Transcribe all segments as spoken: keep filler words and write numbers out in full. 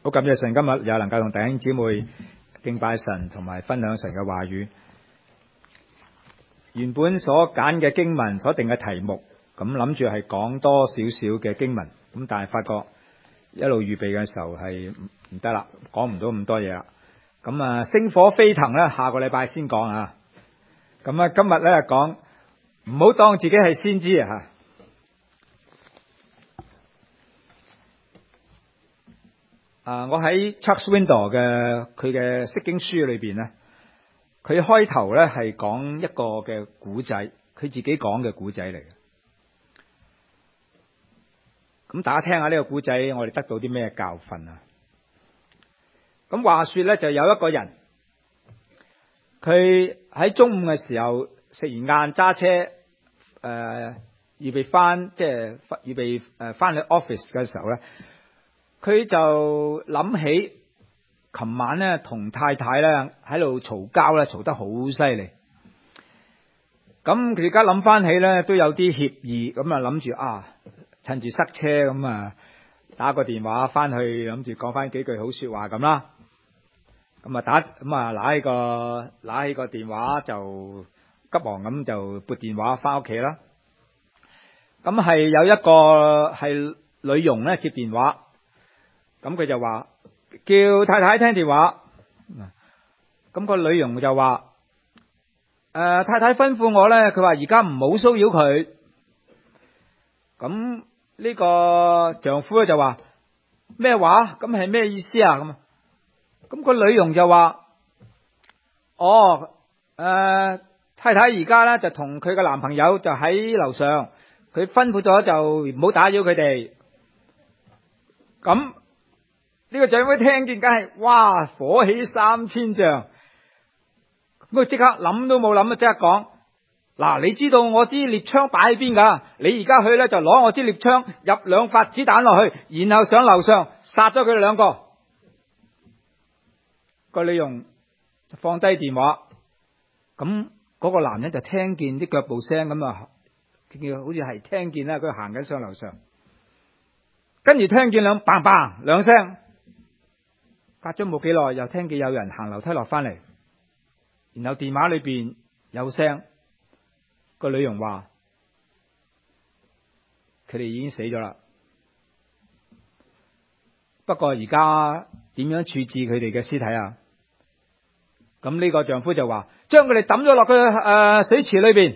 好感謝神，今日又能夠同弟兄姊妹敬拜神，同埋分享神嘅話語。原本所揀嘅經文，所定嘅題目，咁諗住係講多少少嘅經文，咁但係發覺一路預備嘅時候係唔得啦，講唔到咁多嘢啦。咁啊，星火飛騰咧，下個禮拜先講啊。咁啊，今日咧講唔好當自己係先知啊吓。啊！我喺 Chuck Swindoll 嘅佢嘅釋經書裏邊咧，佢開頭咧係講一個嘅古仔，佢自己講嘅古仔嚟嘅。咁大家聽下呢個古仔，我哋得到啲咩教訓啊？咁話說咧，就有一個人，佢喺中午嘅時候食完晏揸車，誒、呃，預備翻即係預備誒翻去 office 嘅時候咧。佢就諗起琴晚咧同太太咧喺度嘈交咧，嘈得好犀利。咁佢而家諗翻起咧都有啲歉意，咁啊諗住啊趁住塞車咁啊打個電話翻去，諗住講翻幾句好說話咁啦。咁啊打咁啊拿起個拿起個電話就急忙咁就撥電話翻屋企啦。咁係有一個係女傭咧接電話。咁佢就話叫太太聽電話，咁個女傭就話：誒、呃，太太吩咐我咧，佢話而家唔好騷擾佢。咁呢個丈夫咧就話咩話？咁係咩意思啊？咁，咁個女傭就話：哦，誒、呃，太太而家咧就同佢嘅男朋友就喺樓上，佢吩咐咗就唔好打擾佢哋。咁呢個丈夫聽見梗係哇火起三千丈，咁佢即刻諗都冇諗啊，即刻講：嗱，你知道我支獵槍擺喺邊噶？你而家去咧就攞我支獵槍入兩發子彈落去，然後上樓上殺咗佢哋兩個。個女傭就放低電話，咁嗰個男人就聽見啲腳步聲咁啊，叫好似係聽見啦，佢行緊上樓上，跟住聽見兩嘭嘭兩聲。隔咗冇幾耐，又聽見有人行樓梯落翻嚟，然後電話裏邊有聲，個女傭話：佢哋已經死咗啦。不過而家點樣處置佢哋嘅屍體啊？咁呢個丈夫就話：將佢哋抌咗落去誒水池裏邊。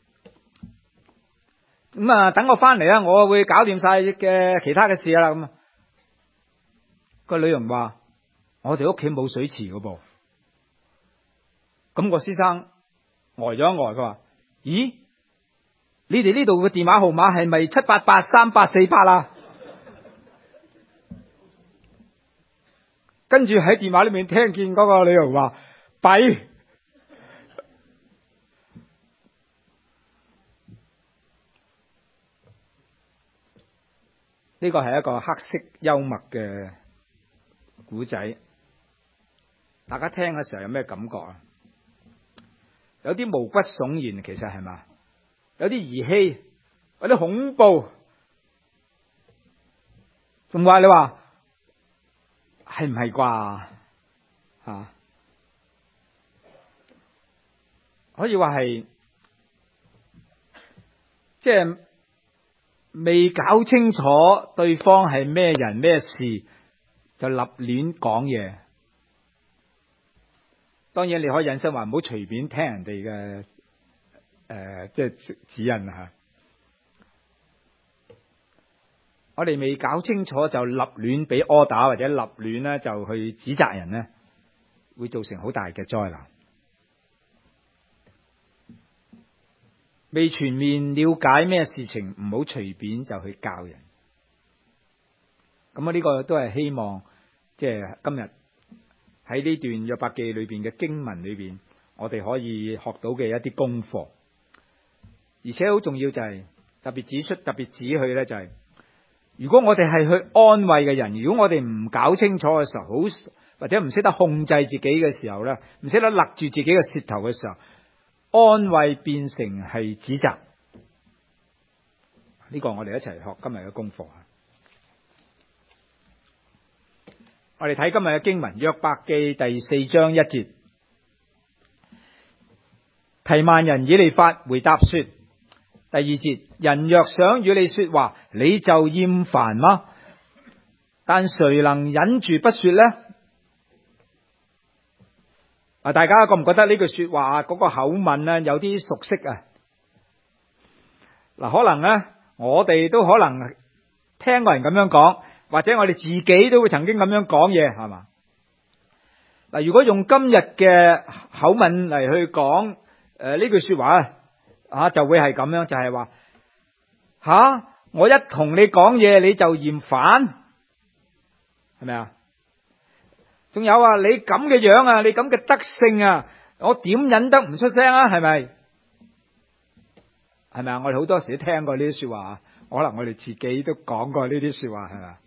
咁啊，等我翻嚟啦，我會搞掂晒嘅其他嘅事啦。咁啊，個女傭話：我哋屋企冇水池噶噃。咁個先生呆咗一呆，佢話：咦，你哋呢度嘅電話號碼係咪七八八三八四八啊？跟住喺電話裏面聽見嗰個女傭話：弊，呢個係一個黑色幽默嘅古仔。大家聽嘅時候有咩感覺啊？有啲毛骨悚然，其實係嘛？有啲兒戲，有啲恐怖，仲話你話係唔係啩？吓，可以話係即係未搞清楚對方係咩人咩事，就立亂講嘢。當然你可以引申話唔好隨便聽人哋嘅誒，即係指引吓。我哋未搞清楚就立亂俾 order 或者立亂咧就去指責人咧，會造成好大嘅災難。未全面了解咩事情，唔好隨便就去教人。咁啊，呢個都係希望即係今日喺呢段約伯記裏邊嘅經文裏邊，我哋可以學到嘅一啲功課。而且好重要就係特別指出、特別指去咧，就係如果我哋係去安慰嘅人，如果我哋唔搞清楚嘅時候，好或者唔識得控制自己嘅時候咧，唔識得勒住自己嘅舌頭嘅時候，安慰變成係指責。呢個我哋一齊學今日嘅功課。 我哋睇今日嘅經文，約伯記第四章一節。提幔人以利法回答說，第二節，人若想與你說話，你就厭煩嗎？但誰能忍住不說呢？啊，大家覺唔覺得呢句說話嗰個口吻啊有啲熟悉啊？嗱，可能咧，我哋都可能聽過人咁樣講，或者我哋自己都會曾經咁樣講嘢，係嘛？嗱，如果用今日嘅口吻嚟去講誒呢句說話啊，啊就會係咁樣，就係話吓我一同你講嘢你就嫌煩，係咪啊？仲有啊，你咁嘅樣啊，你咁嘅德性啊，我點忍得唔出聲啊？係咪？係咪啊？我哋好多時都聽過呢啲說話，可能我哋自己都講過呢啲說話，係咪？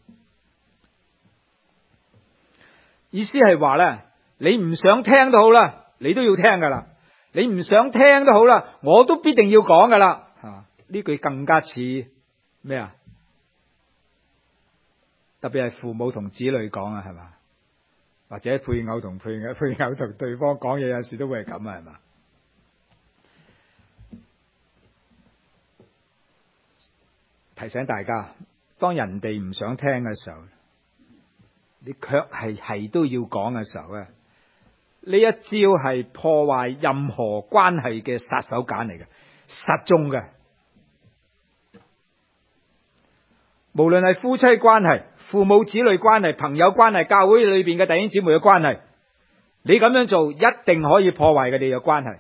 意思係話咧，你唔想聽都好啦，你都要聽噶啦；你唔想聽都好啦，我都必定要講噶啦。吓，呢句更加似咩啊？特別係父母同子女講啊，係嘛？或者配偶同配偶配偶同對方講嘢，有時都會係咁啊，係嘛？提醒大家，當人哋唔想聽嘅時候，你卻係係都要講嘅時候咧，呢一招係破壞任何關係嘅殺手鐧嚟嘅，實中嘅。無論係夫妻關係、父母子女關係、朋友關係、教會裏邊嘅弟兄姊妹嘅關係，你咁樣做一定可以破壞佢哋嘅關係。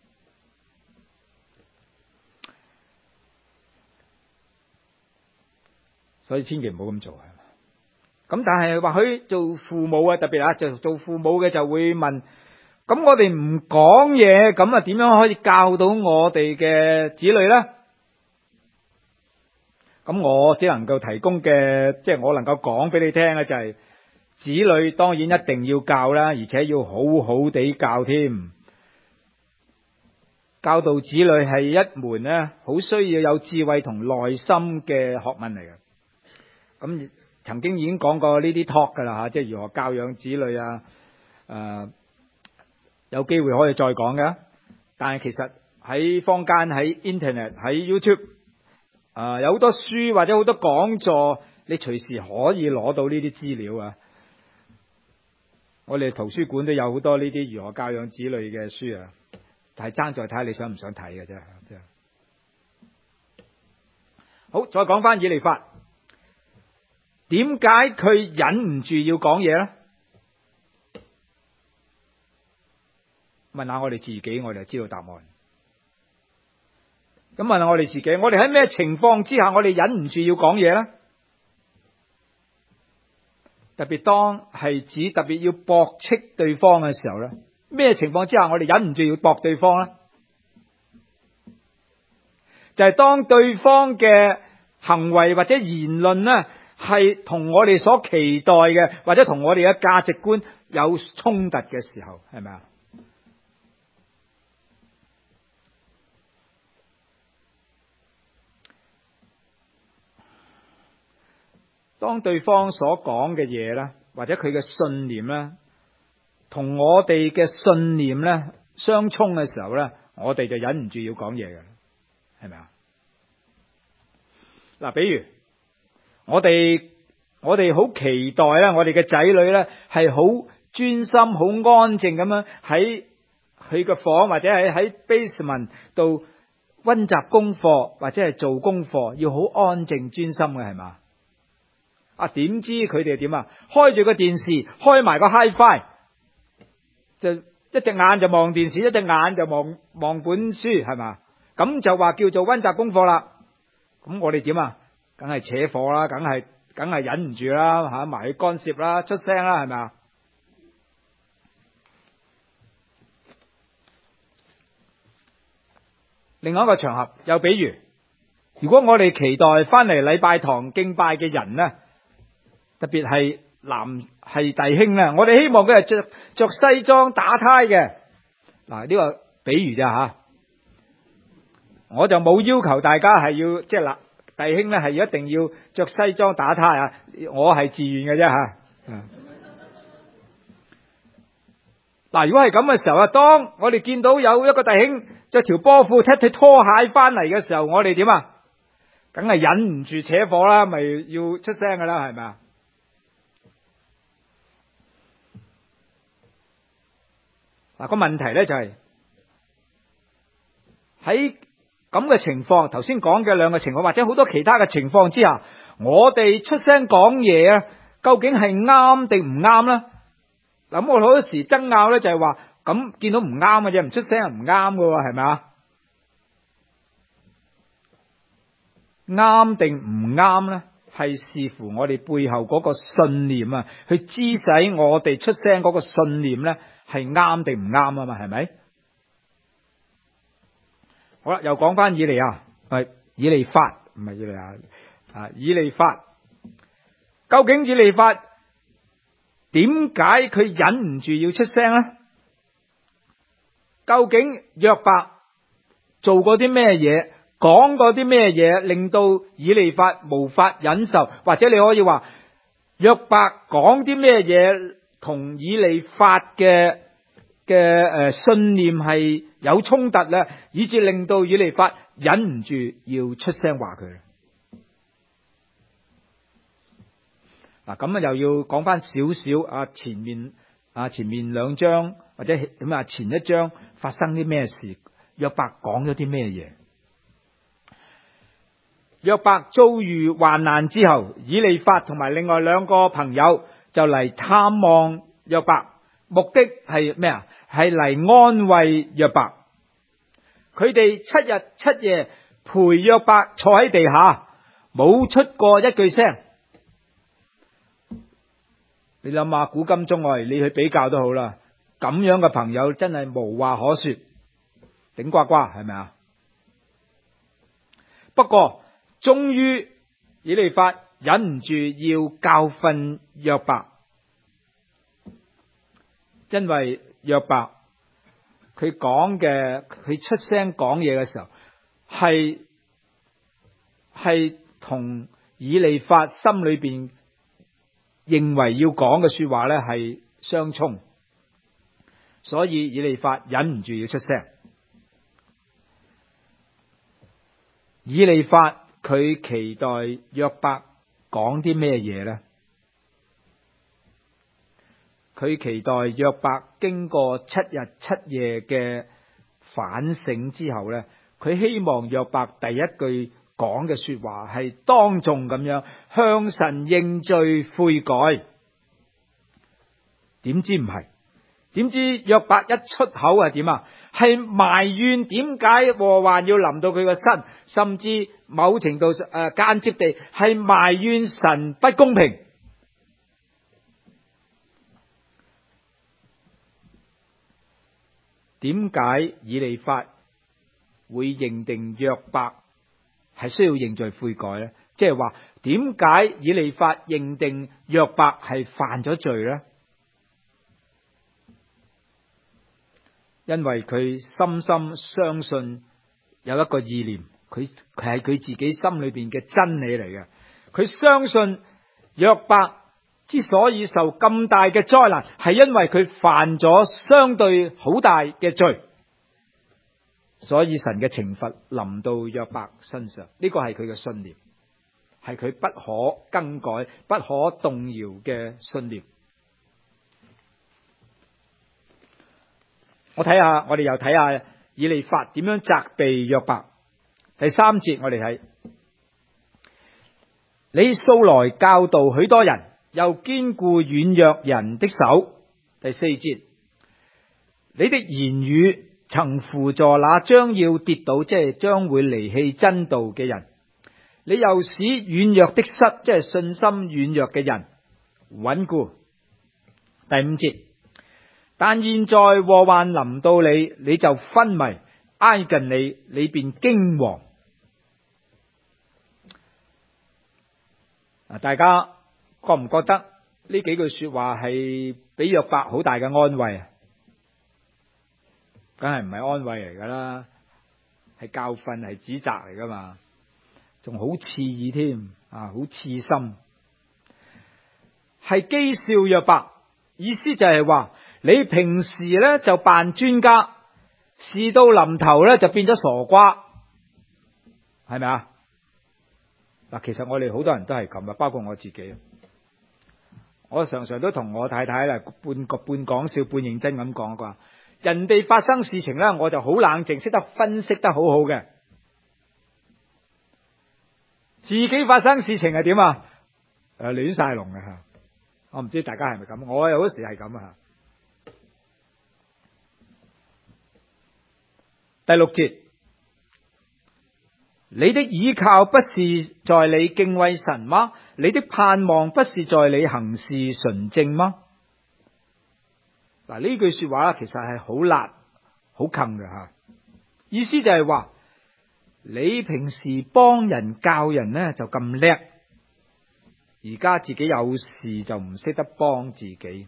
所以千祈唔好咁做，係嘛？咁但係或許做父母啊，特別啊，就做父母嘅就會問：咁我哋唔講嘢，咁啊點樣可以教到我哋嘅子女呢？咁我只能夠提供嘅，即係我能夠講俾你聽嘅就係，子女當然一定要教啦，而且要好好地教添。教導子女係一門呢，好需要有智慧同耐心嘅學問嚟嘅。咁曾經已經講過呢啲 talk 噶啦吓，即係如何教養子女啊，誒、呃，有機會可以再講嘅。但係其實喺坊間、喺 internet、喺 YouTube，誒、呃，有好多書或者好多講座，你隨時可以攞到呢啲資料啊。我哋圖書館都有好多呢啲如何教養子女嘅書啊，但係爭在睇下你想唔想睇嘅啫。好，再講翻以利法。點解佢忍唔住要講嘢呢？問下我哋自己，我哋就知道答案。咁問下我哋自己，我哋喺咩情況之下，我哋忍唔住要講嘢呢？特別當係指特別要駁斥對方嘅時候呢，咩情況之下我哋忍唔住要駁對方呢？就係當對方嘅行為或者言論呢，係同我哋所期待嘅，或者同我哋嘅價值觀有衝突嘅時候，係咪啊？當對方所講嘅嘢咧，或者佢嘅信念咧，同我哋嘅信念咧相衝嘅時候咧，我哋就忍唔住要講嘢嘅，係咪啊？嗱，比如我哋我哋好期待咧，我哋嘅仔女咧係好專心、好安靜咁樣喺佢個房或者係喺 basement 度溫習功課或者係做功課，要好安靜專心嘅，係嘛？啊，點知佢哋點啊？開住個電視，開埋個 Hi-Fi， 就一隻眼就望電視，一隻眼就望望本書，係嘛？咁就話叫做溫習功課啦。咁我哋點啊？梗係扯火啦，梗係梗係忍唔住啦，吓埋去干涉啦，出聲啦，係咪啊？另外一個場合，又比如，如果我哋期待翻嚟禮拜堂敬拜嘅人呢，特別係男係弟兄咧，我哋希望佢係着着西裝打呔嘅。嗱，呢個比喻咋吓？我就冇要求大家係要即係嗱，弟兄咧係一定要着西裝打呔啊，我係自願嘅啫吓。 嗱，如果係咁嘅時候啊，當我哋見到有一個弟兄着條波褲踢踢拖鞋翻嚟嘅時候，我哋點啊？梗係忍唔住扯火啦，咪要出聲噶啦，係咪啊？嗱，個問題咧就係喺咁嘅情況，頭先講嘅兩個情況，或者好多其他嘅情況之下，我哋出聲講嘢啊，究竟係啱定唔啱咧？嗱，我好多時爭拗咧就係話，咁見到唔啱嘅嘢唔出聲係唔啱嘅，係咪啊？啱定唔啱咧，係視乎我哋背後嗰個信念啊，去支使我哋出聲嗰個信念咧係啱定唔啱啊嘛，係咪？好啦，又講翻以利亞，係以利法，唔係以利亞啊，以利法。究竟以利法點解佢忍唔住要出聲咧？究竟約伯做過啲咩嘢？講過啲咩嘢令到以利法無法忍受？或者你可以話約伯講啲咩嘢同以利法嘅嘅誒信念係有衝突咧，以致令到以利法忍唔住要出聲話佢。嗱，咁啊又要講翻少少啊前面啊前面兩章或者點啊前一章發生啲咩事？約伯講咗啲咩嘢？約伯遭遇患難之後，以利法同埋另外兩個朋友就嚟探望約伯，目的係咩啊？係嚟安慰約伯。佢哋七日七夜陪約伯坐喺地下，冇出過一句聲。你諗下，古今中外，你去比較都好啦，咁樣嘅朋友真係無話可說，頂呱呱，係咪啊？不過終於以利法忍唔住要教訓約伯，因為約伯佢講嘅，佢出聲講嘢嘅時候，係係同以利法心裏邊認為要講嘅說話咧係相衝，所以以利法忍唔住要出聲。以利法佢期待約伯講啲咩嘢呢？佢期待約伯經過七日七夜嘅反省之後呢，佢希望約伯第一句講嘅說話係當眾咁樣向神認罪悔改。點知唔係？點知約伯一出口係點啊？係埋怨點解禍患要臨到佢個身，甚至某程度誒、呃、間接地係埋怨神不公平。點解以利法會認定約伯係需要認罪悔改呢？即係話點解以利法認定約伯係犯咗罪呢？因為佢深深相信有一個意念，佢佢係佢自己心裏邊嘅真理嚟嘅。佢相信約伯之所以受咁大嘅災難，係因為佢犯咗相對好大嘅罪，所以神嘅懲罰臨到約伯身上。呢個係佢嘅信念，係佢不可更改、不可動搖嘅信念。我睇下，我哋又睇下以利法點樣責備約伯。第三節我哋睇，你素來教導許多人，又堅固軟弱人的手。第四節，你的言語曾扶助那將要跌倒，即係將會離棄真道嘅人。你又使軟弱的膝，即係信心軟弱嘅人穩固。第五節，但現在禍患臨到你，你就昏迷，挨近你，你便驚惶。啊，大家覺唔覺得呢幾句說話係俾約伯好大嘅安慰啊？梗係唔係安慰嚟噶啦，係教訓，係指責嚟噶嘛，仲好刺耳添啊，好刺心，係譏笑約伯。意思就係話， 你平時咧就扮專家，事到臨頭咧就變咗傻瓜，係咪啊？嗱，其實我哋好多人都係咁啊，包括我自己。我常常都同我太太啦，半個半講笑半認真咁講啩。人哋發生事情咧，我就好冷靜，識得分析得好好嘅。自己發生事情係點啊？誒，亂晒龍嘅吓。我唔知大家係咪咁，我有時係咁啊。第六節，你的倚靠不是在你敬畏神嗎？你的盼望不是在你行事純正嗎？嗱，呢句說話其實係好辣好近嘅吓，意思就係話你平時幫人教人呢就咁叻，而家自己有事就唔識得幫自己。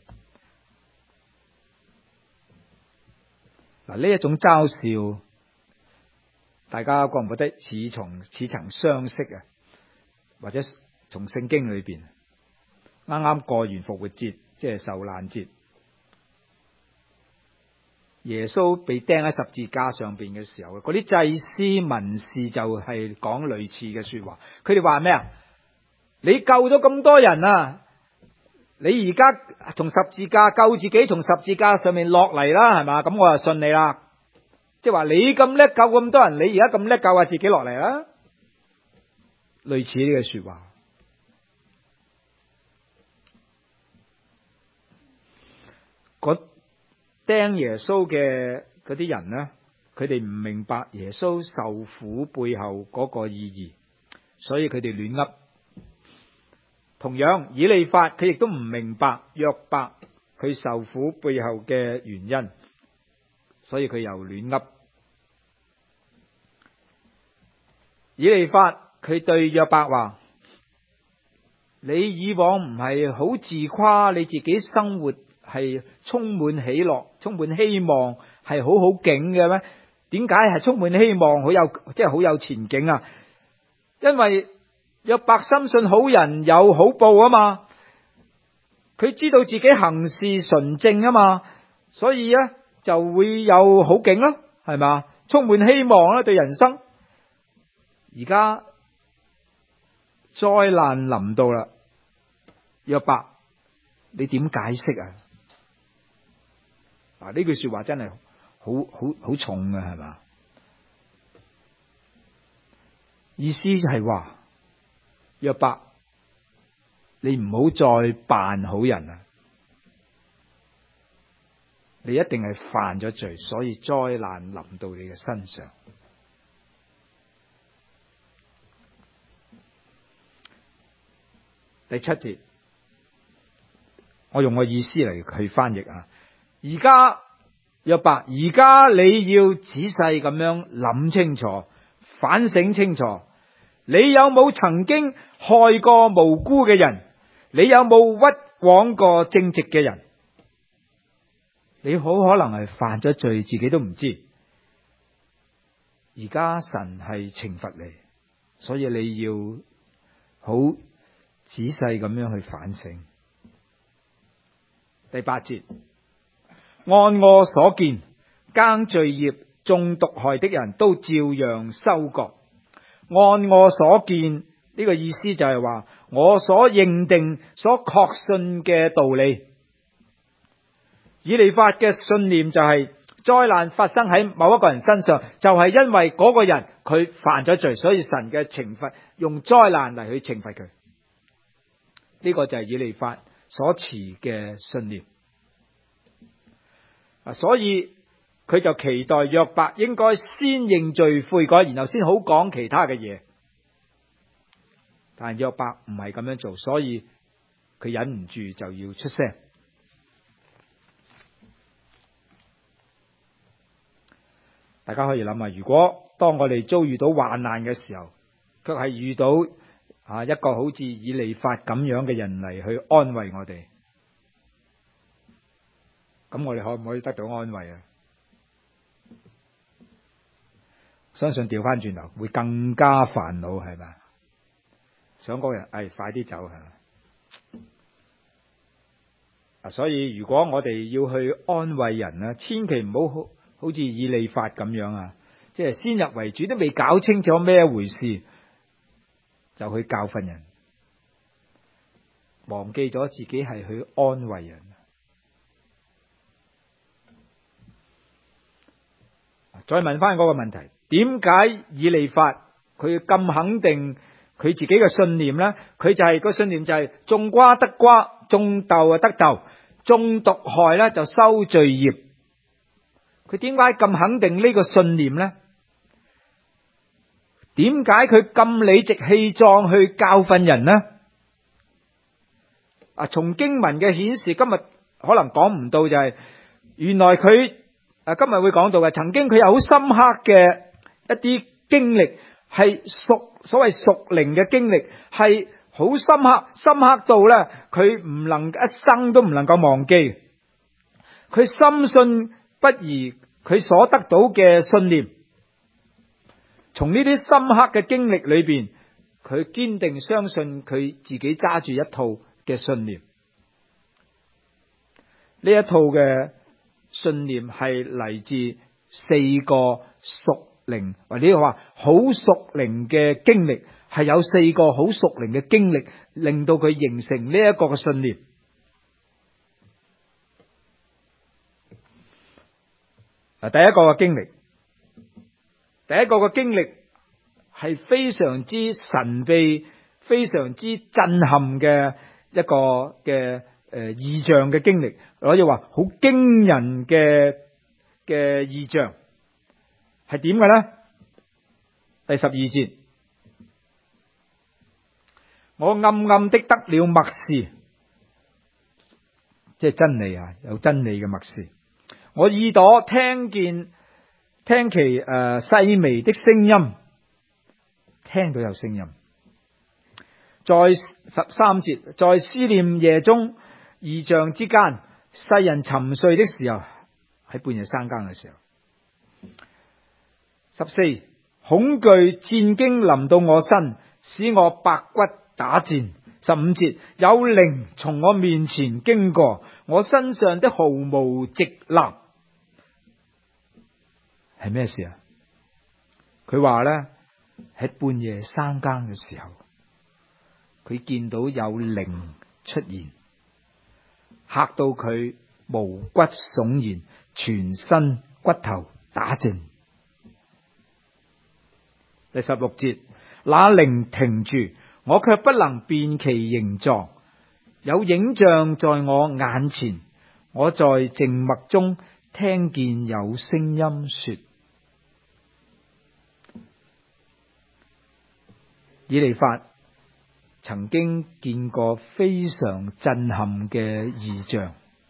嗱，呢一種嘲笑，大家覺唔覺得似從似曾相識啊？或者從聖經裏邊啱啱過完復活節，即係受難節，耶穌被釘喺十字架上邊嘅時候，嗰啲祭司文士就係講類似嘅說話。佢哋話咩啊？你救咗咁多人啊，你而家從十字架救自己，從十字架上面落嚟啦，係嘛？咁我就信你啦。即係話你咁叻救咁多人，你而家咁叻救下自己落嚟啦。類似呢個說話。嗰釘耶穌嘅嗰啲人呢，佢哋唔明白耶穌受苦背後嗰個意義，所以佢哋亂噏。同樣以利法佢亦都唔明白約伯佢受苦背後嘅原因，所以佢又亂噏。以利法佢對約伯話：你以往唔係好自誇，你自己生活係充滿喜樂，充滿希望，係好好景嘅咩？點解係充滿希望，好有即係好有前景啊？因為約伯深信好人有好報啊嘛，佢知道自己行事純正啊嘛，所以咧就會有好景咯，係嘛？充滿希望啦，對人生。而家災難臨到啦，約伯，你點解釋啊？嗱，呢句說話真係好好好重嘅，係嘛？意思就係話，約伯，你唔好再扮好人啊！你一定係犯咗罪，所以災難臨到你嘅身上。第七節，我用個意思嚟去翻譯啊。而家約伯，而家你要仔細咁樣諗清楚，反省清楚，你有冇曾經害過無辜嘅人？你有冇屈枉過正直嘅人？你好可能係犯咗罪，自己都唔知。而家神係懲罰你，所以你要好仔細咁樣去反省。第八節，按我所見，耕罪孽、種毒害的人都照樣收割。按我所見，呢個意思就係話，我所認定、所確信嘅道理。以利法嘅信念就係，災難發生喺某一個人身上，就係因為嗰個人佢犯咗罪，所以神嘅懲罰用災難嚟去懲罰佢。呢個就係以利法所持嘅信念，所以佢就期待約伯應該先認罪悔改，然後先好講其他嘅嘢。但係約伯唔係咁樣做，所以佢忍唔住就要出聲。大家可以諗下，如果當我哋遭遇到患難嘅時候，卻係遇到啊，一個好似以利法咁樣嘅人嚟去安慰我哋，咁我哋可唔可以得到安慰啊？相信調翻轉頭會更加煩惱，係咪？想嗰個人，哎，快啲走係咪？ 所以如果我哋要去安慰人啊，千祈唔好好好似以利法咁樣啊，即係先入為主，都未搞清楚咩回事，就去教訓人，忘記咗自己係去安慰人。再問翻嗰個問題，點解以利法佢咁肯定佢自己嘅信念呢？佢就係、是、個信念就係種瓜得瓜，種豆啊得豆，種毒害咧就收罪孽。佢點解咁肯定呢個信念呢？點解佢咁理直氣壯去教訓人呢？啊，從經文嘅顯示，今日可能講唔到就係、是、原來佢啊今日會講到嘅，曾經佢有好深刻嘅一啲經歷，係屬所謂屬靈嘅經歷，係好深刻，深刻到咧佢唔能一生都唔能夠忘記。佢深信不疑佢所得到嘅信念，從呢啲深刻嘅經歷裏邊，佢堅定相信佢自己揸住一套嘅信念。呢一套嘅信念係嚟自四個屬靈，或者話好屬靈嘅經歷，係有四個好屬靈嘅經歷，令到佢形成呢一個嘅信念。第一個嘅經歷，第一個嘅經歷係非常之神秘、非常之震撼嘅一個嘅誒異象嘅經歷，可以話好驚人嘅嘅異象，係點嘅咧？第十二節，我暗暗的得了默示，即係真理啊，有真理嘅默示。我耳朵聽見聽其誒細微的聲音，聽到有聲音。在十三節，在思念夜中異象之間，世人沉睡的時候，喺半夜三更嘅時候。十四，恐懼戰驚臨到我身，使我百骨打戰。十五節，有靈從我面前經過，我身上的毫毛直立。係咩事啊？佢話咧喺半夜三更嘅時候，佢見到有靈出現，嚇到佢毛骨悚然，全身骨頭打正。第十六節，那靈停住，我卻不能辨其形狀，有影像在我眼前，我在靜默中聽見有聲音說。以利法曾經見過非常震撼嘅異象，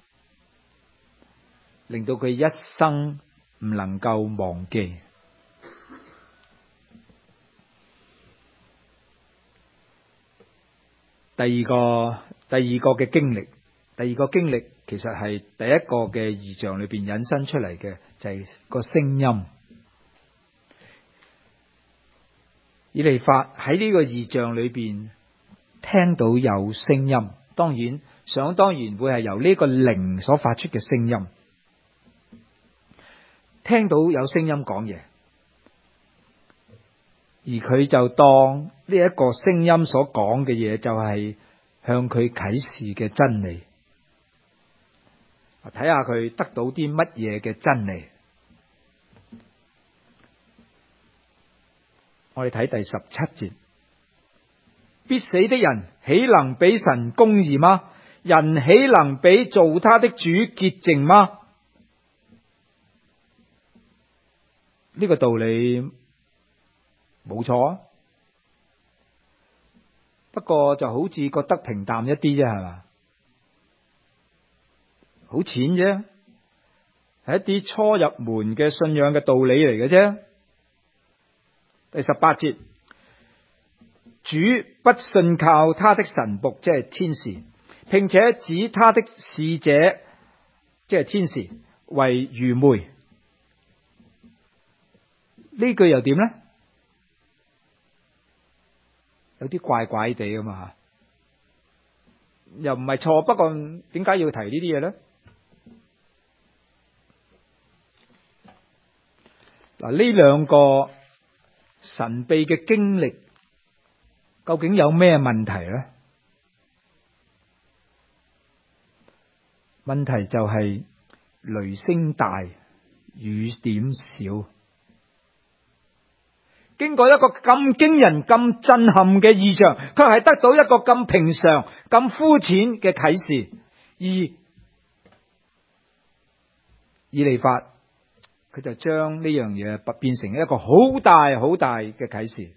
令到佢一生唔能夠忘記。第二個第二個嘅經歷，第二個經歷其實係第一個嘅異象裏邊引申出嚟嘅，就係個聲音。以利法喺呢個異象裏邊聽到有聲音，當然想當然會係由呢個靈所發出嘅聲音。聽到有聲音講嘢，而佢就當呢一個聲音所講嘅嘢就係向佢啟示嘅真理。睇下佢得到啲乜嘢嘅真理。我哋睇第十七節，必死的人豈能比神公義嗎？人豈能比造他的主潔淨嗎？呢個道理冇錯啊，不過就好似覺得平淡一啲啫，係嘛？好淺啫，係一啲初入門嘅信仰嘅道理嚟嘅啫。第十八節，主不信靠他的臣僕，即係天使，並且指他的使者，即係天使，為愚昧。呢句又點呢？有啲怪怪地㗎嘛。 又唔係錯，不過點解要提呢啲嘢咧？嗱，呢兩個神秘嘅經歷究竟有咩問題咧？問題就係雷聲大，雨點少。經過一個咁驚人、咁震撼嘅異象，卻係得到一個咁平常、咁膚淺嘅啟示。而以利法佢就將呢樣嘢變成一個好大、好大嘅啟示。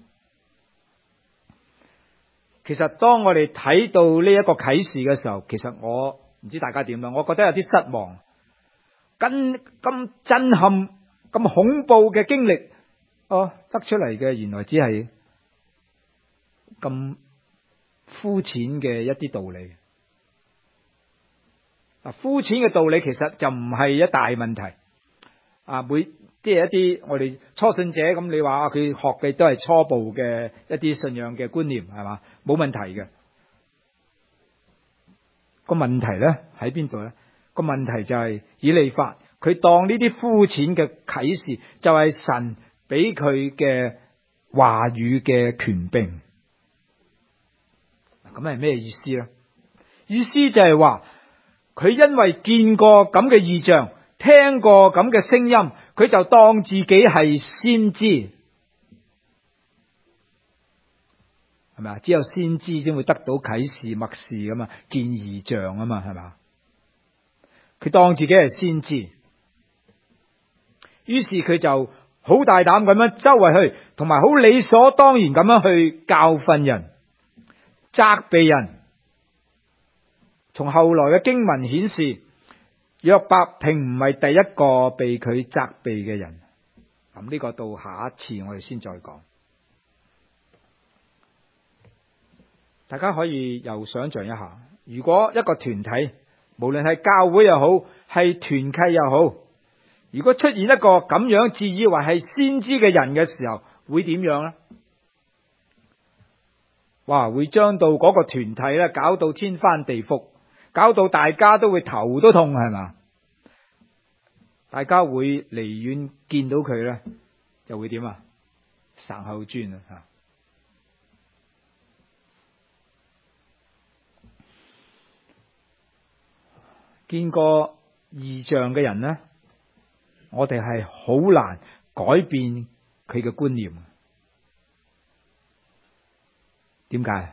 其實當我哋睇到呢一個啟示嘅時候，其實我唔知大家點樣，我覺得有啲失望。咁咁震撼、咁恐怖嘅經歷，哦，得出嚟嘅原來只係咁膚淺嘅一啲道理。嗱，膚淺嘅道理其實就唔係一大問題。啊，每即係一啲我哋初信者咁，你話佢學嘅都係初步嘅一啲信仰嘅觀念，係嘛？冇問題嘅。個問題咧喺邊度咧？個問題就係以利法，佢當呢啲膚淺嘅啟示就係神俾佢嘅話語嘅權柄。咁係咩意思咧？意思就係話佢因為見過咁嘅異象，聽過咁嘅聲音，佢就當自己係先知，係咪啊？只有先知先會得到啟示、默示㗎嘛，見異象啊嘛，係咪？佢當自己係先知，於是佢就好大膽咁樣周圍去，同埋好理所當然咁樣去教訓人、責備人。從後來嘅經文顯示，約伯並唔係第一個被佢責備嘅人。咁呢個到下一次我哋先再講。大家可以又想象一下，如果一個團體，無論係教會又好，係團契又好，如果出現一個咁樣自以為係先知嘅人嘅時候，會點樣呢？哇！會將到嗰個團體咧搞到天翻地覆，搞到大家都會頭都痛，係嘛？大家會離遠見到佢咧，就會點啊？神後尊啊！吓，見過異象嘅人呢，我哋係好難改變佢嘅觀念。點解？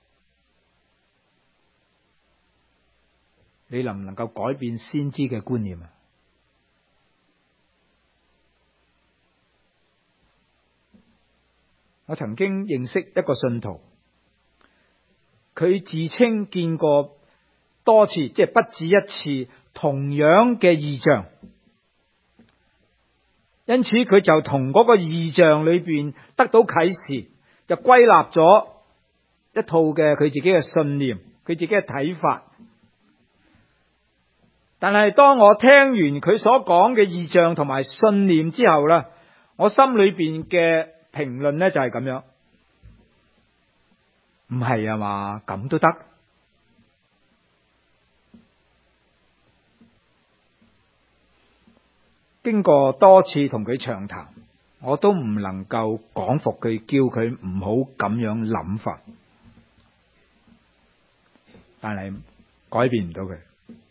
你能唔能夠改變先知嘅觀念啊？我曾經認識一個信徒，佢自稱見過多次，即係不止一次同樣嘅異象，因此佢就同嗰個異象裏邊得到啟示，就歸納咗一套嘅佢自己嘅信念，佢自己嘅睇法。但係當我聽完佢所講嘅異象同埋信念之後咧，我心裏邊嘅評論咧就係咁樣，唔係啊嘛，咁都得？經過多次同佢長談，我都唔能夠講服佢，叫佢唔好咁樣諗法，但係改變唔到佢。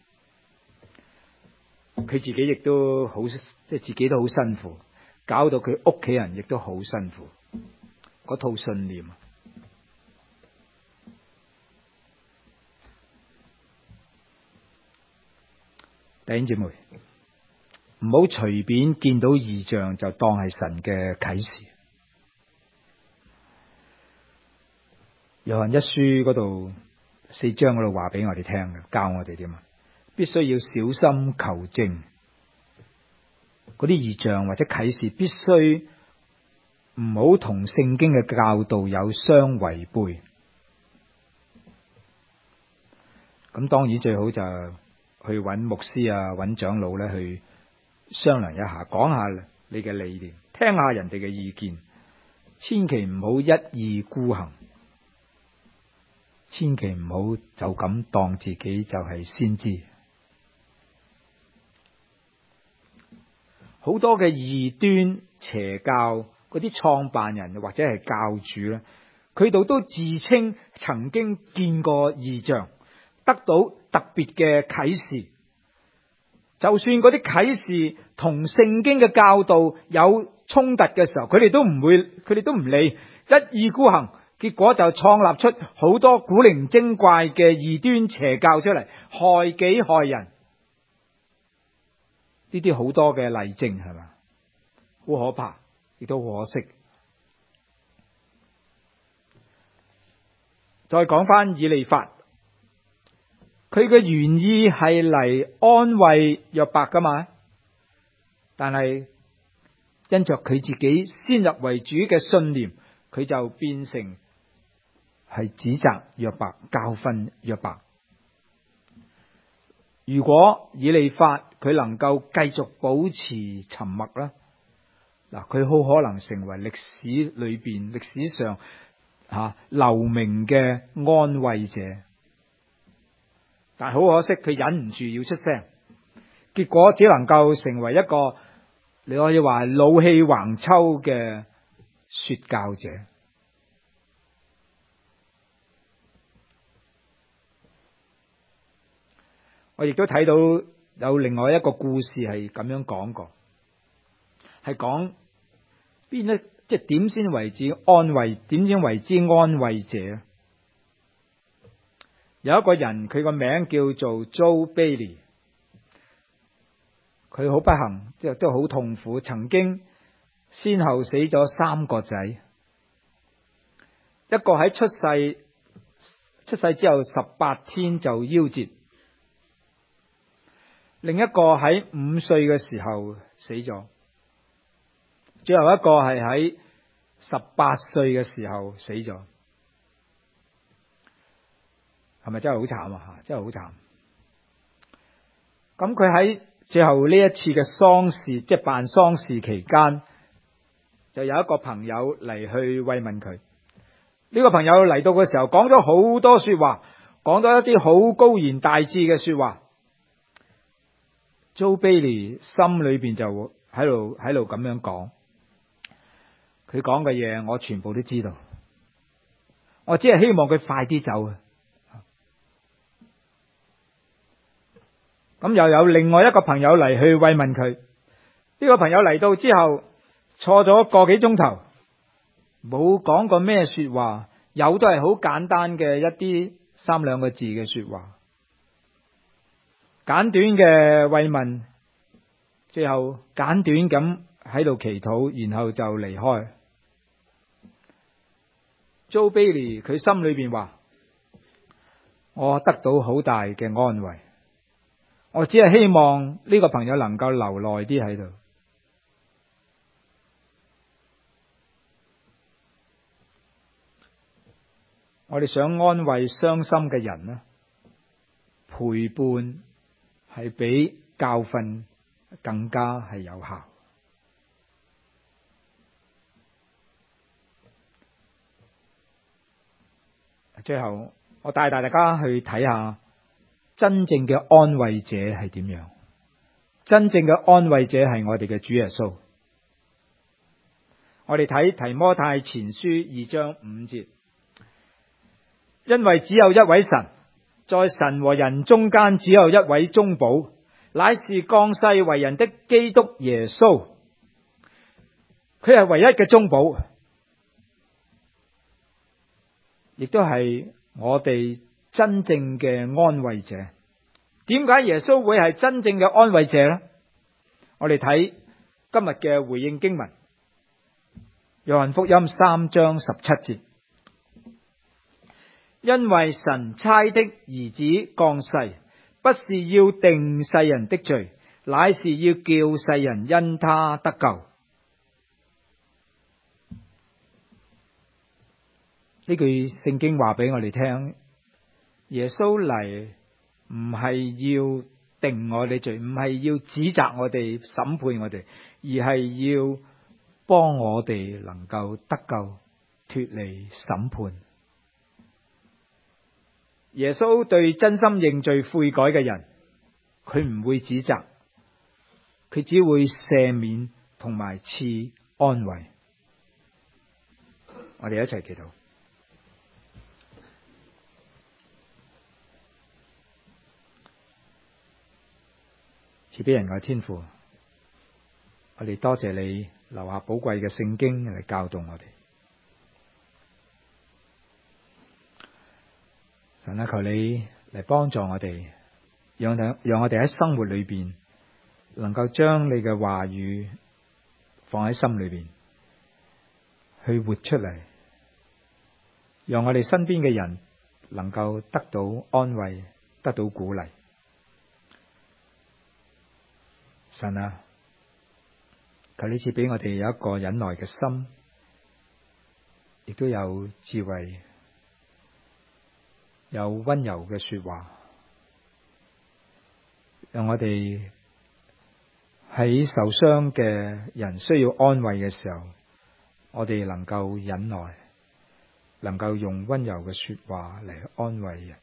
佢自己亦都好，即係自己都好辛苦，搞到佢屋企人亦都好辛苦。嗰套信念，弟兄姊妹，唔好隨便見到異象就當係神嘅啟示。約翰一書嗰度四章嗰度話俾我哋聽嘅，教我哋點啊？必須要小心求證，嗰啲異象或者啟示必須唔好同聖經嘅教導有相違背。咁當然最好就去揾牧師啊，揾長老咧去商量一下，講下你嘅理念，聽下人哋嘅意見，千祈唔好一意孤行。 千祈唔好就咁當自己就係先知。好多嘅異端邪教嗰啲創辦人或者係教主咧，佢哋都自稱曾經見過異象，得到特別嘅啟示。就算嗰啲啟示同聖經嘅教導有衝突嘅時候，佢哋都唔會，佢哋都唔理，一意孤行，結果就創立出好多古靈精怪嘅異端邪教出嚟，害己害人。呢啲好多嘅例證係嘛，好可怕，亦都好可惜。再講翻以利法，佢嘅原意係嚟安慰約伯噶嘛，但係因着佢自己先入為主嘅信念，佢就變成係指責約伯、教訓約伯。如果以利法佢能夠繼續保持沉默啦，嗱，佢好可能成為歷史裏邊歷史上吓留名嘅安慰者。但係好可惜，佢忍唔住要出聲，結果只能夠成為一個你可以話老氣橫秋嘅說教者。我亦都睇到有另外一個故事係咁樣講過，係講邊一即係點先為之安慰，點先為之安慰者。有一個人，佢個名叫做 Joe Bailey， 佢好不幸，即係都好痛苦，曾經先後死咗三個仔，一個喺出世出世之後十八天就夭折。另一個喺五歲嘅時候死咗，最後一個係喺十八歲嘅時候死咗，係咪真係好慘啊？真係好慘。咁佢喺最後呢一次嘅喪事，即係辦喪事期間，就有一個朋友嚟去慰問佢。呢個朋友嚟到嘅時候，講咗好多說話，講咗一啲好高言大志嘅說話。Joe Bailey 心裏邊就喺度喺度咁樣講，佢講嘅嘢我全部都知道，我只係希望佢快啲走啊！咁又有另外一個朋友嚟去慰問佢，呢個朋友嚟到之後坐咗個幾鐘頭，冇講過咩說話，有都係好簡單嘅一啲三兩個字嘅說話。簡短嘅慰問，最後簡短咁喺度祈禱，然後就離開。Joe Bailey 佢心裏邊話：我得到好大嘅安慰，我只係希望呢個朋友能夠留耐啲喺度。我哋想安慰傷心嘅人呢，陪伴係比教訓更加係有效。最後，我帶大家去睇下真正嘅安慰者係點樣。真正嘅安慰者係我哋嘅主耶穌。我哋睇提摩太前書二章五節，因為只有一位神，在神和人中間只有一位中保，乃是降世為人的基督耶穌。佢係唯一嘅中保，亦都係我哋真正嘅安慰者。點解耶穌會係真正嘅安慰者呢？我哋睇今日嘅回應經文，約翰福音三章十七節，因為神差的兒子降世，不是要定世人的罪，乃是要叫世人因他得救。呢句聖經話俾我哋聽，耶穌嚟唔係要定我哋罪，唔係要指責我哋、審判我哋，而係要幫我哋能夠得救，脫離審判。 耶穌對真心認罪悔改嘅人，佢唔會指責，佢只會赦免同埋賜安慰。我哋一齊祈禱。賜俾人嘅天父，我哋多謝你留下寶貴嘅聖經嚟教導我哋。神啊，求你嚟幫助我哋，讓讓我哋喺生活裏邊能夠將你嘅話語放喺心裏邊，去活出嚟，讓我哋身邊嘅人能夠得到安慰，得到鼓勵。神啊，求你賜俾我哋有一個忍耐嘅心，亦都有智慧，有溫柔嘅說話，讓我哋喺受傷嘅人需要安慰嘅時候，我哋能夠忍耐，能夠用溫柔嘅說話嚟安慰人。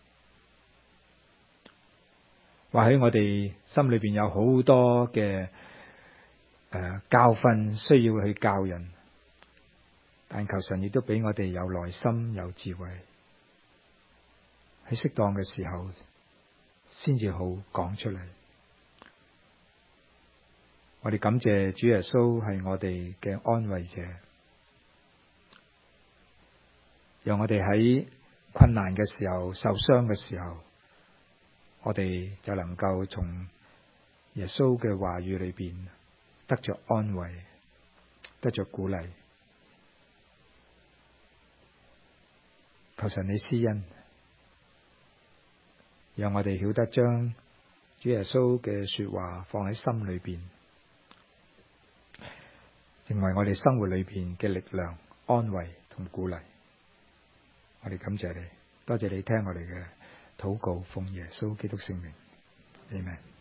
或許我哋心裏邊有好多嘅誒、呃、教訓需要去教人，但求神亦都俾我哋有耐心、有智慧，喺適當嘅時候先至好講出嚟。我哋感謝主耶穌係我哋嘅安慰者，讓我哋喺困難嘅時候、受傷嘅時候，我哋就能夠從耶穌嘅話語裏邊得着安慰，得着鼓勵。求神你施恩，讓我哋曉得將主耶穌嘅說話放喺心裏邊，成為我哋生活裏邊嘅力量、安慰同鼓勵。我哋感謝你，多謝你聽我哋嘅禱告，奉耶穌基督聖名，阿們。